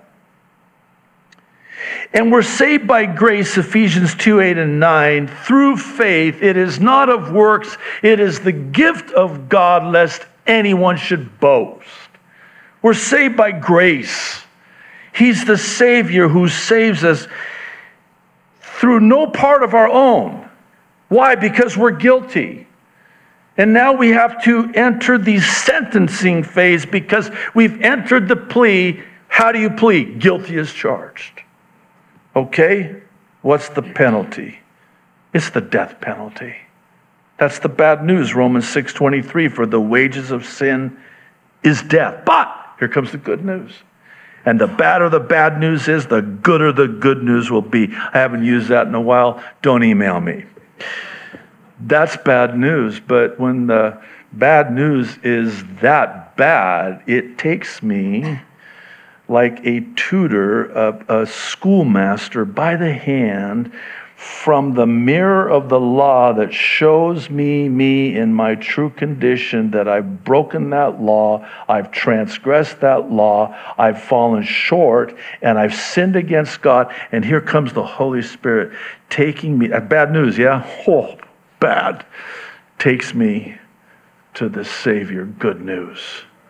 And we're saved by grace, Ephesians 2:8 and 9, through faith. It is not of works, it is the gift of God, lest anyone should boast. We're saved by grace. He's the Savior who saves us through no part of our own. Why? Because we're guilty. And now we have to enter the sentencing phase because we've entered the plea. How do you plead? Guilty as charged. Okay, what's the penalty? It's the death penalty. That's the bad news, Romans 6:23, for the wages of sin is death. But here comes the good news. And the badder the bad news is, the gooder the good news will be. I haven't used that in a while. Don't email me. That's bad news, but when the bad news is that bad, it takes me like a tutor, a schoolmaster by the hand from the mirror of the law that shows me in my true condition, that I've broken that law, I've transgressed that law, I've fallen short, and I've sinned against God. And here comes the Holy Spirit taking me, bad news, yeah? Oh, bad. Takes me to the Savior, good news.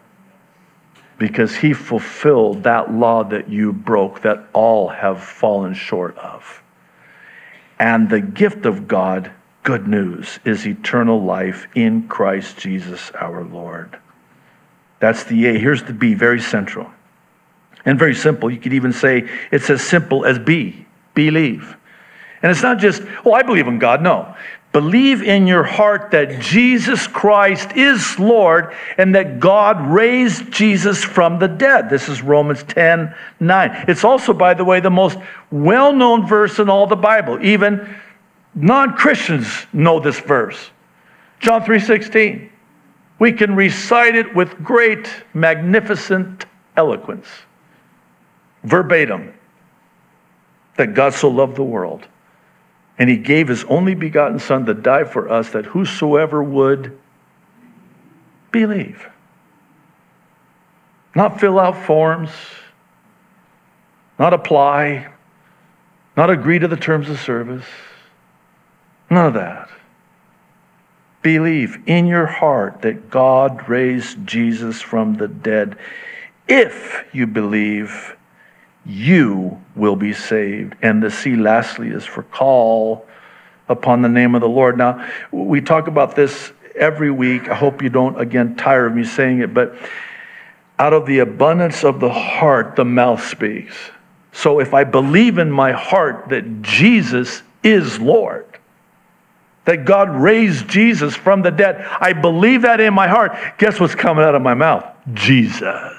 Because he fulfilled that law that you broke, that all have fallen short of. And the gift of God, good news, is eternal life in Christ Jesus our Lord. That's the A. Here's the B, very central. And very simple. You could even say it's as simple as B, believe. And it's not just, oh, I believe in God. No. Believe in your heart that Jesus Christ is Lord and that God raised Jesus from the dead. This is Romans 10:9. It's also, by the way, the most well-known verse in all the Bible. Even non-Christians know this verse. John 3:16. We can recite it with great, magnificent eloquence. Verbatim. That God so loved the world. And he gave his only begotten Son to die for us, that whosoever would believe. Not fill out forms, not apply, not agree to the terms of service. None of that. Believe in your heart that God raised Jesus from the dead. If you believe, you will be saved. And the C, lastly, is for call upon the name of the Lord. Now, we talk about this every week. I hope you don't, again, tire of me saying it, but out of the abundance of the heart, the mouth speaks. So if I believe in my heart that Jesus is Lord, that God raised Jesus from the dead, I believe that in my heart, guess what's coming out of my mouth? Jesus.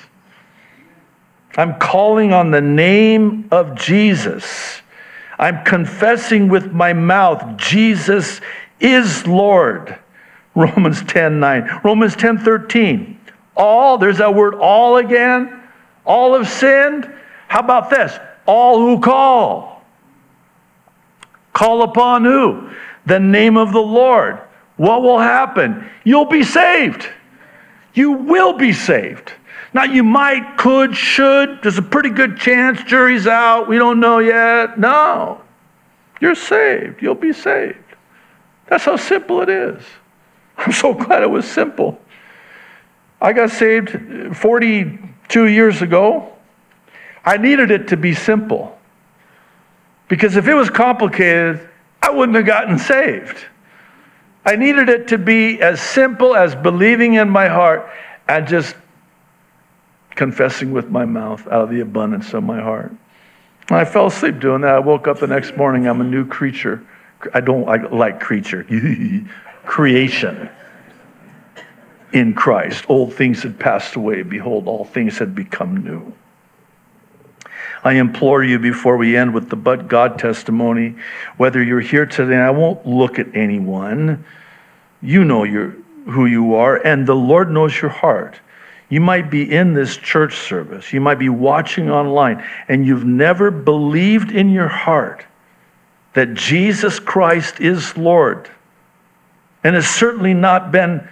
I'm calling on the name of Jesus. I'm confessing with my mouth, Jesus is Lord. Romans 10:9. Romans 10:13. All, there's that word all again. All have sinned. How about this? All who call. Call upon who? The name of the Lord. What will happen? You'll be saved. You will be saved. Now, you might, could, should. There's a pretty good chance. Jury's out. We don't know yet. No. You're saved. You'll be saved. That's how simple it is. I'm so glad it was simple. I got saved 42 years ago. I needed it to be simple. Because if it was complicated, I wouldn't have gotten saved. I needed it to be as simple as believing in my heart and just confessing with my mouth out of the abundance of my heart. And I fell asleep doing that. I woke up the next morning. I'm a new creature. I like creature. Creation in Christ. Old things had passed away. Behold, all things had become new. I implore you before we end with the but God testimony, whether you're here today, and I won't look at anyone. You know who you are, and the Lord knows your heart. You might be in this church service. You might be watching online, and you've never believed in your heart that Jesus Christ is Lord, and has certainly not been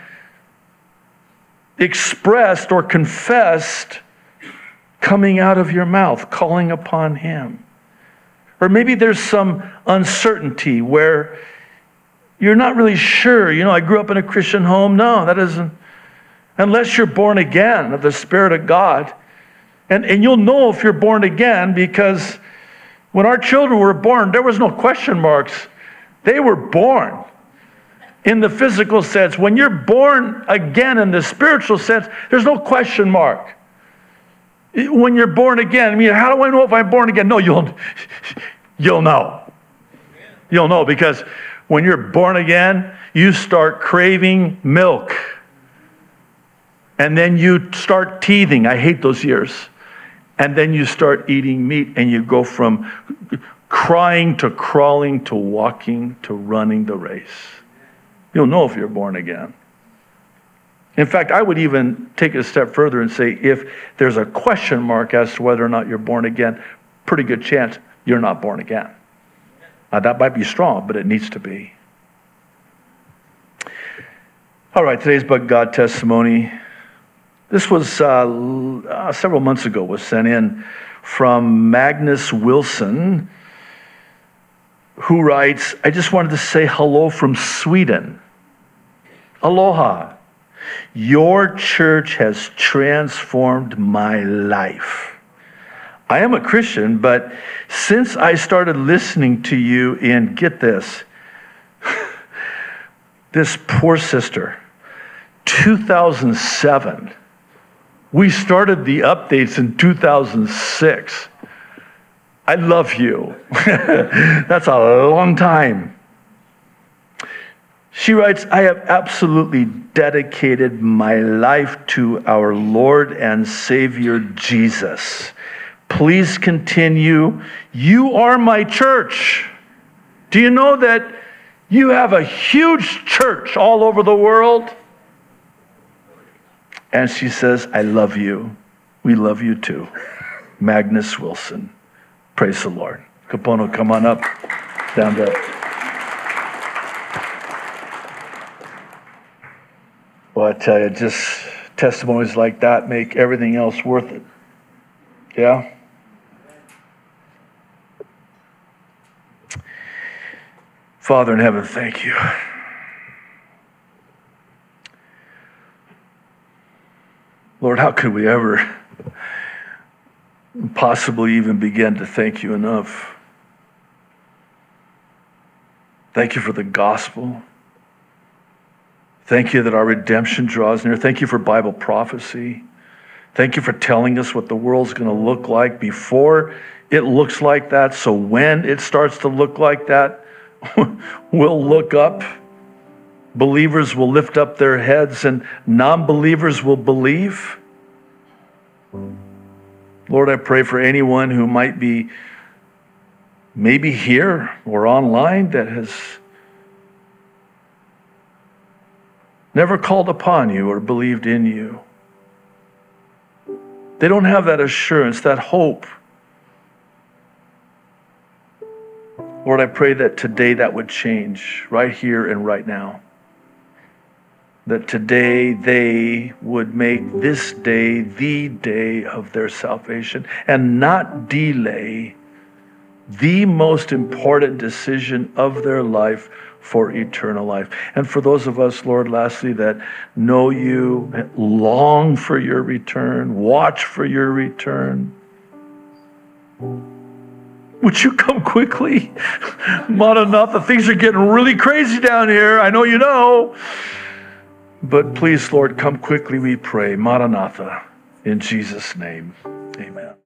expressed or confessed coming out of your mouth, calling upon Him. Or maybe there's some uncertainty where you're not really sure. I grew up in a Christian home. No, that isn't. Unless you're born again of the Spirit of God. And you'll know if you're born again because when our children were born, there was no question marks. They were born in the physical sense. When you're born again in the spiritual sense, there's no question mark. When you're born again, how do I know if I'm born again? No, you'll know. You'll know because when you're born again, you start craving milk. And then you start teething. I hate those years. And then you start eating meat and you go from crying to crawling to walking to running the race. You'll know if you're born again. In fact, I would even take it a step further and say if there's a question mark as to whether or not you're born again, pretty good chance you're not born again. Now, that might be strong, but it needs to be. All right, today's But God testimony. This was several months ago, was sent in from Magnus Wilson, who writes, I just wanted to say hello from Sweden. Aloha. Your church has transformed my life. I am a Christian, but since I started listening to you in, get this, this poor sister, 2007, we started the updates in 2006. I love you. That's a long time. She writes, I have absolutely dedicated my life to our Lord and Savior Jesus. Please continue. You are my church. Do you know that you have a huge church all over the world? And she says, I love you. We love you too. Magnus Wilson. Praise the Lord. Kapono, come on up. Down there. Well, I tell you, just testimonies like that make everything else worth it. Yeah? Father in heaven, thank you. Lord, how could we ever possibly even begin to thank you enough? Thank you for the gospel. Thank you that our redemption draws near. Thank you for Bible prophecy. Thank you for telling us what the world's going to look like before it looks like that. So when it starts to look like that, we'll look up. Believers will lift up their heads and non-believers will believe. Lord, I pray for anyone who might be maybe here or online that has never called upon you or believed in you. They don't have that assurance, that hope. Lord, I pray that today that would change right here and right now. That today they would make this day the day of their salvation and not delay the most important decision of their life for eternal life. And for those of us, Lord, lastly, that know you, long for your return, watch for your return, would you come quickly? Maranatha, things are getting really crazy down here. I know you know. But please, Lord, come quickly, we pray. Maranatha, in Jesus' name, amen.